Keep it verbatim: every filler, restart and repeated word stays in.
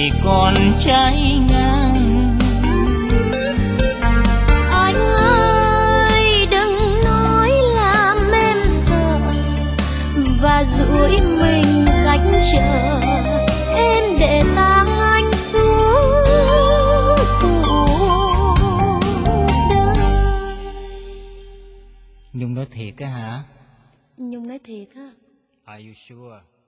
còn trái ngang. Anh ơi đừng nói làm em sợ và duỗi mình cách chờ em để tang anh xuống tủ đơn. Nhung nói thiệt á hả? Nhung nói thiệt á. Are you sure?